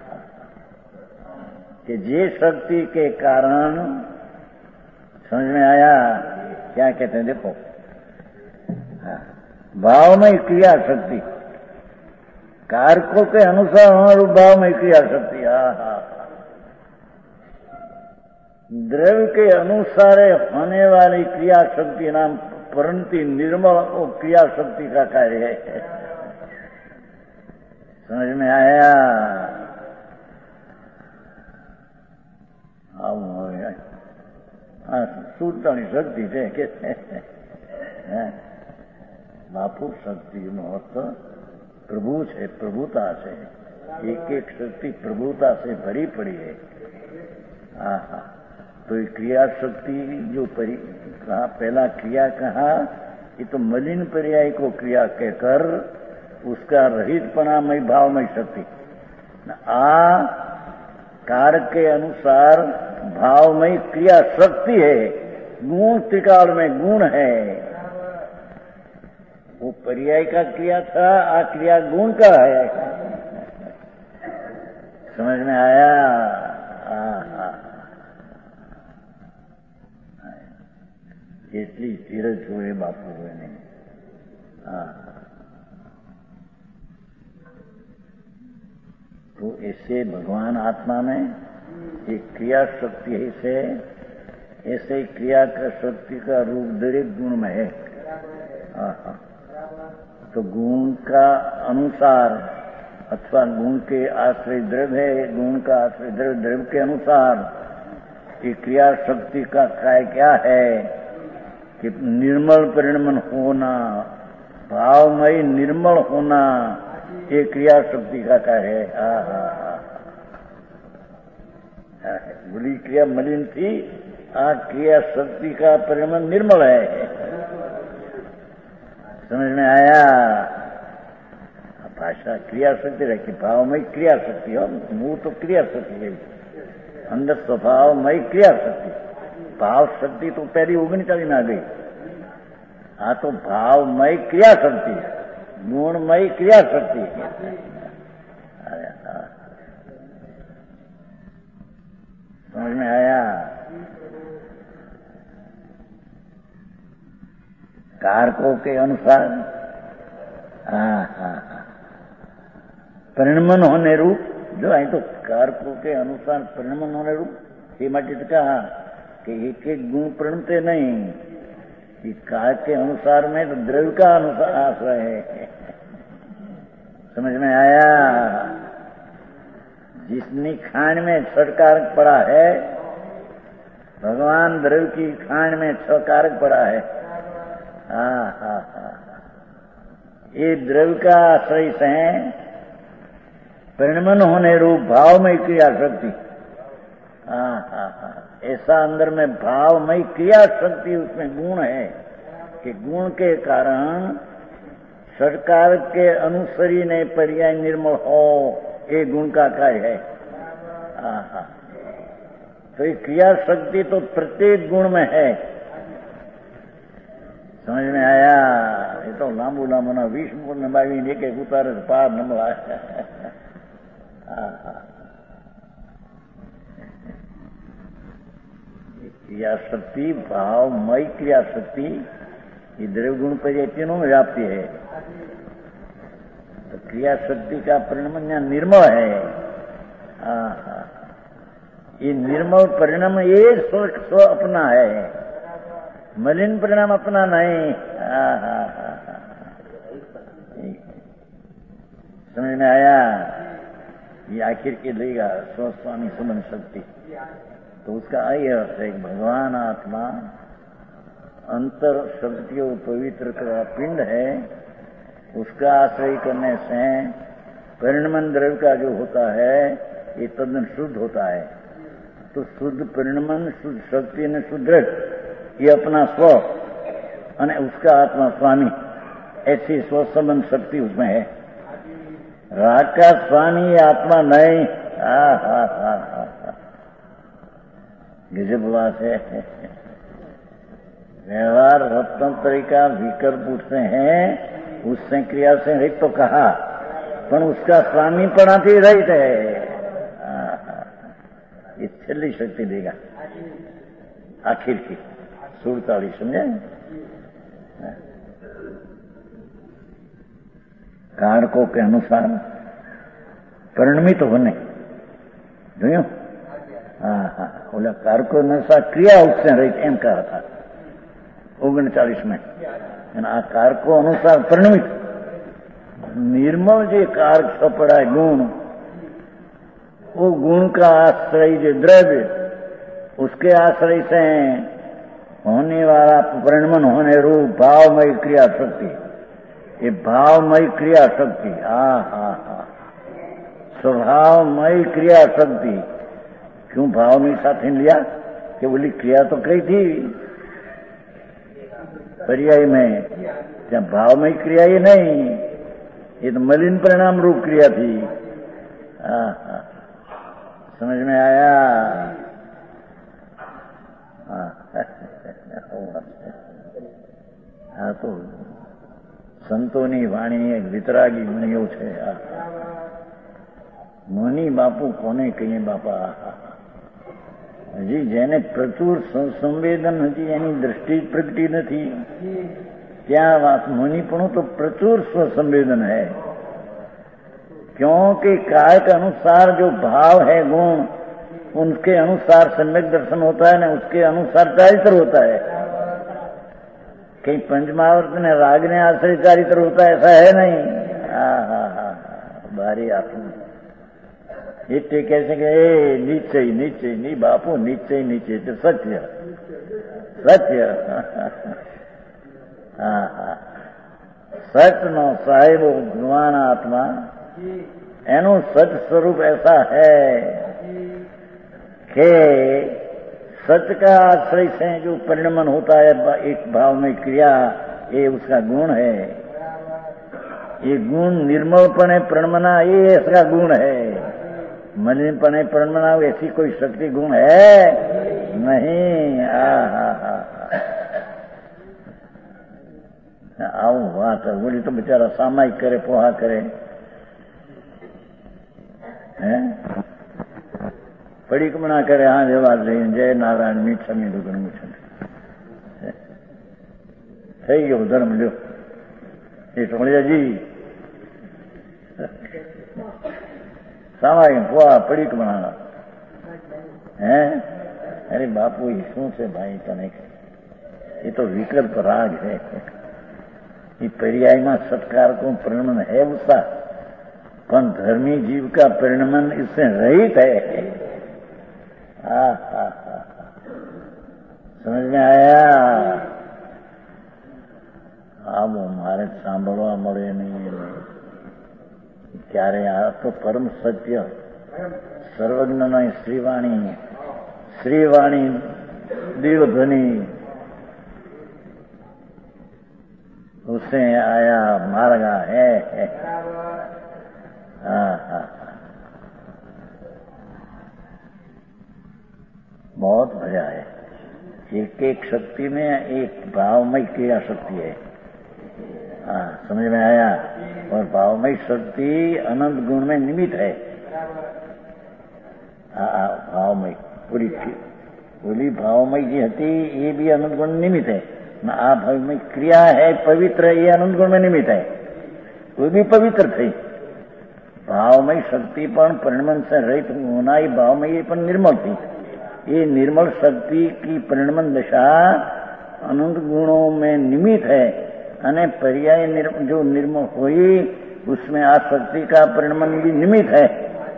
कि जे शक्ति के कारण, समझ में आया क्या कहते हैं? देखो, हाँ, भाव में क्रिया शक्ति, कारकों के अनुसार हमारे भाव में क्रिया शक्ति। हाँ हाँ, द्रव्य के अनुसार होने वाली क्रिया शक्ति नाम परिणति निर्मल और क्रिया शक्ति का कार्य है। समझ में आया? हाँ, सूत्रनी शक्ति है बापू शक्ति નો अर्थ प्रभु છે, प्रभुता से, एक एक शक्ति प्रभुता से भरी पड़ी है। हाँ हाँ, तो ये क्रिया शक्ति जो कहा, पहला क्रिया कहा, ये तो मलिन पर्याय को क्रिया कहकर उसका रहितपणामय भावमय शक्ति। आ कारक के अनुसार भावमय क्रिया शक्ति है, गुण त्रिकाल में गुण है। वो पर्याय का क्रिया था, आ क्रिया गुण का है। समझ में आया? એટલી ધીરજ જોઈએ બાપુ એને। हाँ, तो ऐसे भगवान आत्मा में एक क्रिया शक्ति है, ऐसे क्रिया का शक्ति का रूप दरेक गुण में है। तो गुण का अनुसार अथवा गुण के आश्रय द्रव्य है, गुण का आश्रय द्रव्य, द्रव्य के अनुसार ये क्रिया शक्ति का कार्य क्या है कि निर्मल परिणमन होना, भावमय निर्मल होना, ये क्रिया शक्ति का कार्य है। बुरी क्रिया मलिन थी, आ क्रिया शक्ति का परिणमन निर्मल है। समझ में आया? भाषा क्रिया शक्ति रखी, भावमय क्रिया शक्ति हो, मुंह तो क्रिया शक्ति है, अंदर स्वभावमय क्रिया शक्ति। भाव शक्ति तो पहली 39 में आ गई। हाँ, तो भावमय क्रिया शक्ति, गुणमय क्रिया शक्ति। समझ में आया? कारकों के अनुसार हाँ हाँ हाँ परिणमन होने रूप, जो है तो कारकों के अनुसार परिणमन होने रूप। ये मतलब कहा कि एक एक गुण परिणमते नहीं, कि कारक के अनुसार में तो द्रव्य का अनुसार आश्रय है। समझ में आया? जिसनी खान में छठ कारक पड़ा है, भगवान द्रव्य की खान में 6 कारक पड़ा है। हाँ हाँ हाँ, ये द्रव्य का आश्रय से परिणमन होने रूप भावमय क्रिया शक्ति। हाँ हाँ हाँ, ऐसा अंदर में भावमय क्रिया शक्ति, उसमें गुण है कि गुण के कारण सरकार के अनुसरी ने पर्याय निर्मल हो, ये गुण का कार्य है। हाँ हाँ, तो ये क्रिया शक्ति तो प्रत्येक गुण में है। समझ में आया? ये तो लांबू लांबू ना 20 मूल नंबावी एक एक उतारे तो पार न મળે। क्रिया शक्ति भावमय क्रिया शक्ति ये द्रव्य गुण पर ये तीनों में व्याप्ति है। तो क्रिया शक्ति का परिणाम यहाँ निर्मल है। ये निर्मल परिणाम ये स्व अपना है, मलिन परिणाम अपना नहीं। समझ में आया? ये आखिर के लेगा स्वस्वामी सुमन शक्ति। तो उसका यही अर्थ है, भगवान आत्मा अंतर शक्तियों पवित्र का पिंड है, उसका आश्रय करने से परिणमन द्रव्य का जो होता है ये तद्दन शुद्ध होता है। तो शुद्ध परिणमन, शुद्ध शक्ति ने शुद्ध द्रव्य ये अपना स्व और उसका आत्मा स्वामी, ऐसी स्व संबंध शक्ति उसमें है। राग का स्वामी आत्मा नहीं। गजब बात है। व्यवहार रत्न तरीका विकल्प उठते हैं, उससे क्रिया से रहित तो कहा, पर उसका स्वामी पणाथी रहित है। ये छेल्ली शक्ति देगा आखिर की 47। समझे? कारकों के अनुसार परिणमित होने जो बोला कारकों अनुसार क्रिया उससे रहित एम कहा था 39 में। आ कारकों अनुसार परिणमित निर्मल जो कारक छपड़ा है गुण, वो गुण का आश्रय जो द्रव्य, उसके आश्रय से होने वाला परिणमन होने रूप भावमय क्रिया शक्ति, ये भावमय क्रिया शक्ति। स्वभावमय क्रिया शक्ति। क्यों भावमय साथ लिया? कि बोली क्रिया तो कही थी पर्याय में, क्या भावमय क्रिया ये नहीं, ये तो मलिन परिणाम रूप क्रिया थी। समझ में आया? हाँ तो संतोनी वाणी एक वितरागी मुनियो छे। मुनि बापू कोने कहिए बापा? હજી જેને પ્રચુર સંવેદન હજી એની દ્રષ્ટિ પ્રગટી નથી, ત્યાં मुनिपणु तो प्रचुर स्वसंवेदन है। क्योंकि काल के अनुसार जो भाव है गुण, उनके अनुसार सम्यक दर्शन होता है ना, उसके अनुसार चारित्र होता है। कहीं पंचमावर्त ने राग ने आश्रय चारित्र होता है, ऐसा है नहीं। बारी आपू इतने कैसे गए नीचे नीचे नहीं बापू, नीचे नीचे तो सत्य सत्य। सत्य नो साहेब भगवान आत्मा एनु सच स्वरूप ऐसा है कि सत्य का आश्रय से जो परिणमन होता है एक भाव में क्रिया, ये उसका गुण है। ये गुण निर्मलपणे प्रणमना, ये इसका गुण है। मलिनपणे प्रणमना ऐसी कोई शक्ति गुण है नहीं। આવું વાત બોલી તો બિચારા સામાયિક કરે, પોહા કરે, હે પડીકમણા કરે। હા જવા લઈને જય નારાયણ મીઠમી દુગણ મીઠ થઈ ગયો ધર્મ લ્યો એ ટોળિયાજી સામાયિક પોહા પડીકમણા હે। અરે બાપુ એ શું છે ભાઈ તને? એ તો વિકલ્પ રાગ है। ये पर्याय में सत्कार को परिणमन है उसका, पर धर्मी जीव का परिणमन इससे रहित है। समझ में आया? अब हमारे सांभळवा मळे नहीं क्यारे। आ तो परम सत्य सर्वज्ञ नहीं श्रीवाणी देवध्वनि उससे आया मार्गा है। बहुत भरा है। एक एक शक्ति में एक भावमय क्रिया शक्ति है। समझ में आया? और भावमय शक्ति अनंत गुण में निमित्त है। भावमय पूरी भावमय जी हती ये भी अनंत गुण निमित्त है। आ भावमय क्रिया है पवित्र, ये अनंत गुण में निमित्त है। वो भी पवित्र थी। भावमय शक्ति पण परिणमन से रहित होना ही भावमय पण निर्मल थी। ये निर्मल शक्ति की परिणमन दशा अनंत गुणों में निमित्त है। अने पर्याय जो निर्मल हुई उसमें आ शक्ति का परिणमन भी निमित्त है।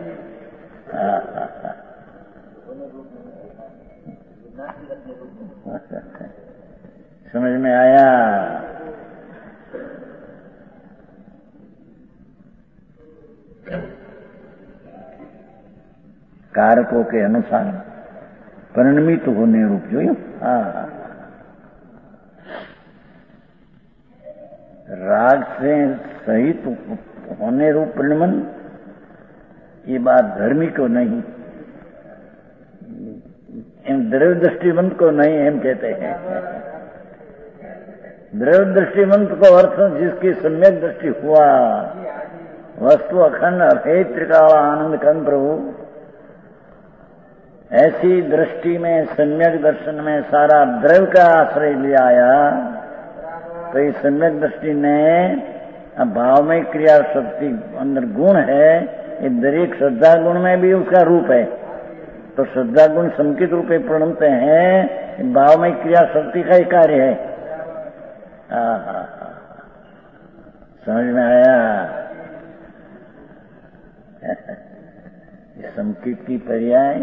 समझ में आया? कारकों के अनुसार परिणमित होने रूप जो राग से सहित होने रूप परिणमन, ये बात धर्मी को नहीं, द्रव्य दृष्टिवंत को नहीं हम कहते हैं। द्रव्य दृष्टिवंत को अर्थ जिसकी सम्यक दृष्टि हुआ, वस्तु अखंड अभेद त्रिकाल आनंद कंद प्रभु, ऐसी दृष्टि में सम्यक दर्शन में सारा द्रव्य का आश्रय लिया आया, तो इस सम्यक दृष्टि ने भाव में क्रिया शक्ति अंदर गुण है, ये दरेक श्रद्धा गुण में भी उसका रूप है। तो श्रद्धा गुण समुचित रूप में प्रणमते हैं, भाव में क्रिया शक्ति का ही कार्य है। समझ में आया? संकित की पर्याय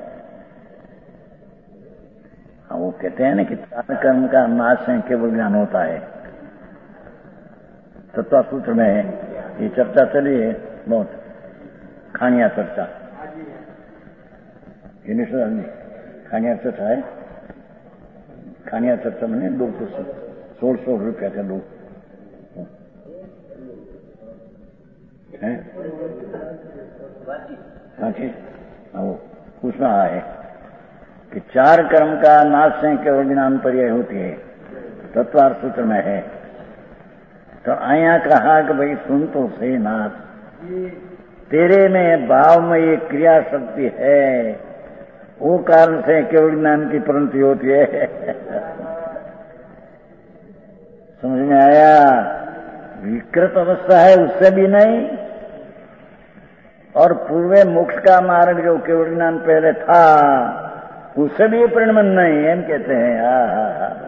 वो कहते हैं ना कि चार कर्म का नाश है केवल ज्ञान होता है। तत्व सूत्र में है, ये चर्चा चली है बहुत, खानिया चर्चा, खानिया चर्चा है। खानिया चर्चा मैंने 1600 रुपया का दो है, वो उसमें आया है कि चार कर्म का नाश से केवल ज्ञान पर्याय होती है। तत्वार्थ सूत्र में है। तो आया कहा कि भाई सुन तो सही नाथ, तेरे में भाव में ये क्रिया शक्ति है, वो कारण से केवल ज्ञान की प्रवृत्ति होती है। समझ में आया? विकृत अवस्था है उससे भी नहीं, और पूर्वे मोक्ष का मार्ग जो केवल ज्ञान पहले था उससे भी परिणमन नहीं, हम कहते हैं।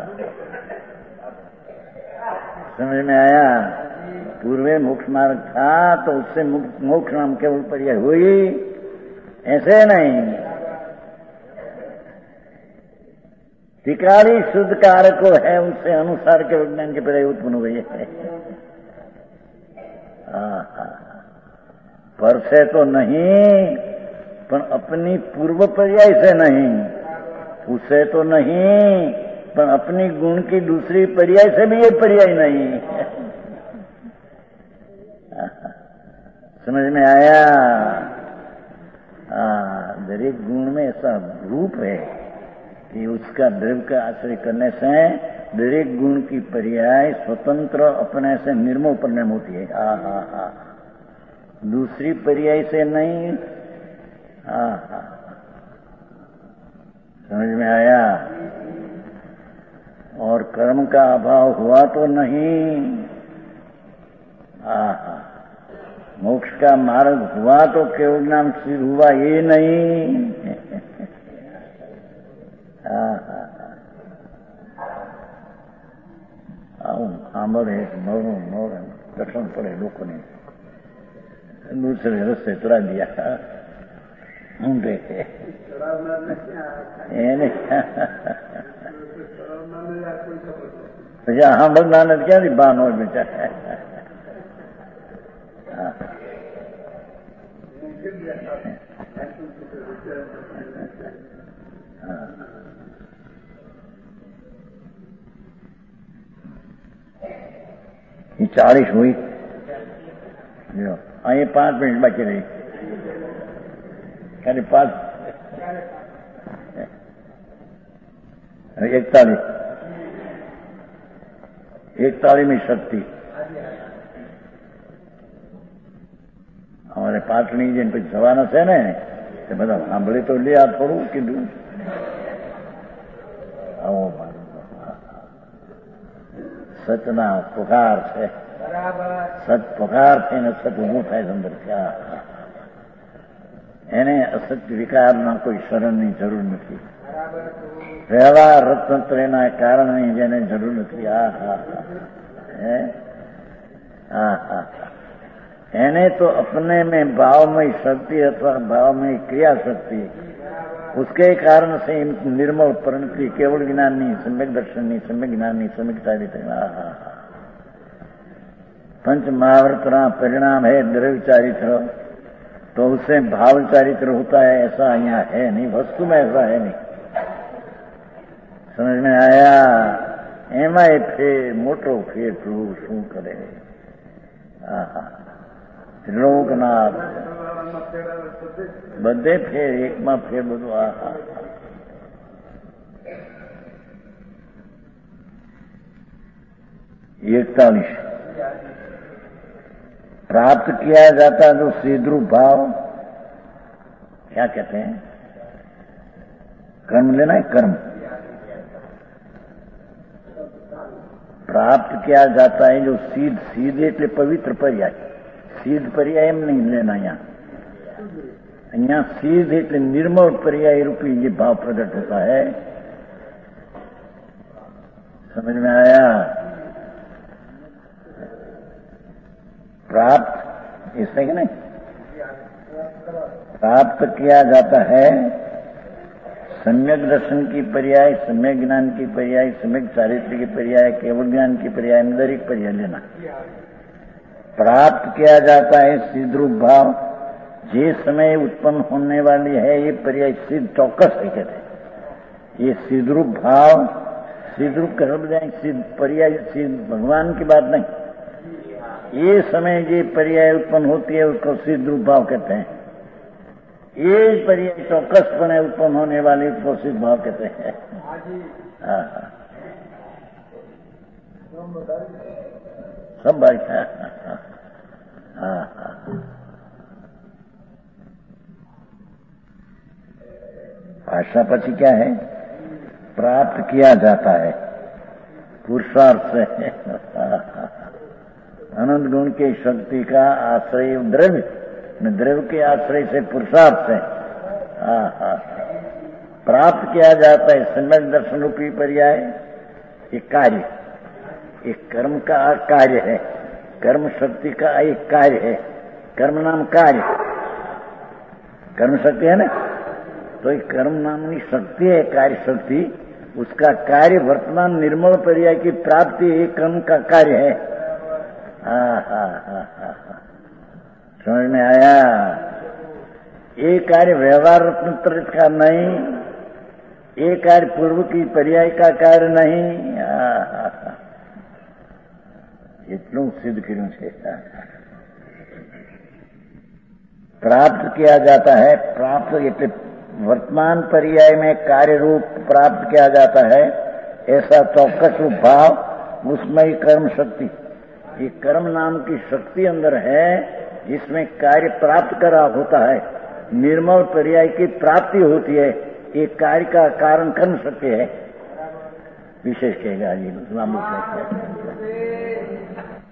समझ में आया? पूर्वे मोक्ष मार्ग था तो उससे मोक्ष नाम केवल पर्याय हुई, ऐसे नहीं। त्रिकाली शुद्ध कारक को है, उससे अनुसार के विज्ञान के पर्याय उत्पन्न हुई है। पर से तो नहीं, पर अपनी पूर्व पर्याय से नहीं, उससे तो नहीं, पर अपनी गुण की दूसरी पर्याय से भी ये पर्याय नहीं। समझ में आया? दरेक गुण में ऐसा रूप है कि उसका द्रव्य का आश्रय करने से दरेक गुण की पर्याय स्वतंत्र अपने से निर्मल परिणाम होती है। दूसरी पर्याय से नहीं। समझ में आया? और कर्म का अभाव हुआ तो नहीं, मोक्ष का मार्ग हुआ तो केवल नाम सिद्ध हुआ ये नहीं। સાંભળે મોર દર્શન પડે લોકોને દૂસરે રસ્તે ચડા દિયા ઊંધે એને પછી સાંભળનાર ક્યાંથી બાન હોય બિચારા। ये 40 हुई, ये 5 मिनट बाकी रही, खाली 5। એકતાળીમી શક્તિ અમારે પાટણી જઈને પછી જવાના છે ને તે બધા સાંભળી તો લે આ થોડું કીધું આવો સતના પુકાર છે સત પુકાર થઈને સત ઊભું થાય છે અંદર એને અસત વિકારના કોઈ શરણની જરૂર નથી વ્યવહાર રત્નત્રયના કારણની જેને જરૂર નથી એને તો अपने में भावमय शक्ति अथवा भावमय क्रिया शक्ति उसके कारण से निर्मल परिणति केवल ज्ञान नहीं सम्यक दर्शन नहीं सम्यक ज्ञान नहीं सम्यक चारित्र पंच महावर्त परिणाम है द्रव्य चारित्र तो उससे भाव चारित्र होता है ऐसा यहाँ है नहीं वस्तु में ऐसा है नहीं समझ में आया एमा फेर मोटो फेर प्रभु शू करे ત્રિલોકનાથ બધે ફેર એકમાં ફેર બધું એકતાલીસ प्राप्त किया जाता जो सीद्रूप भाव क्या कहते हैं कर्म लेना है कर्म प्राप्त किया जाता है जो सीध सीधे એટલે પવિત્ર પર્યાય सीध पर्याय एम नहीं लेना यहाँ सीध એટલે निर्मल पर्याय रूपी ये भाव प्रकट होता है समझ में आया प्राप्त इसमें कि नहीं प्राप्त किया जाता है सम्यक दर्शन की पर्याय सम्यक ज्ञान की पर्याय सम्यक चारित्र की पर्याय केवल ज्ञान की पर्याय अंदर एक पर्याय लेना प्राप्त किया जाता है सिद्धरूप भाव जिस समय उत्पन्न होने वाली है ये पर्याय सिद्ध चौकस है कहते हैं ये सिद्धरूप भाव सिद्धरूप कर जाए सिद्ध पर्याय सिद्ध भगवान की बात नहीं ये समय ये पर्याय उत्पन्न होती है उसको सिद्धरूप भाव कहते हैं ये पर्याय चौकसपने उत्पन्न होने वाली उसको सिद्ध भाव कहते हैं सब भाई भाषा पची क्या है प्राप्त किया जाता है पुरुषार्थ से अनंत गुण की शक्ति का आश्रय द्रव्य द्रव्य के आश्रय से पुरुषार्थ से प्राप्त किया जाता है सम्यक दर्शन रूपी पर्याय एक कार्य एक कर्म का कार्य है कर्म शक्ति का एक कार्य है कर्म नाम कार्य कर्म शक्ति है ना तो एक कर्म नामनी शक्ति है कार्य शक्ति उसका कार्य वर्तमान निर्मल पर्याय की प्राप्ति एक कर्म का कार्य है समझ में आया ये कार्य व्यवहार रत्न का नहीं ये कार्य पूर्व की पर्याय का कार्य नहीं इतनू सिद्ध કર્યું છે प्राप्त किया जाता है प्राप्त એટલે वर्तमान पर्याय में कार्य रूप प्राप्त किया जाता है ऐसा चौकस रूप भाव उसमें कर्म शक्ति ये कर्म नाम की शक्ति अंदर है जिसमें कार्य प्राप्त करा होता है निर्मल पर्याय की प्राप्ति होती है ये कार्य का कारण कर्म शक्ति है विशेष कहेगा जी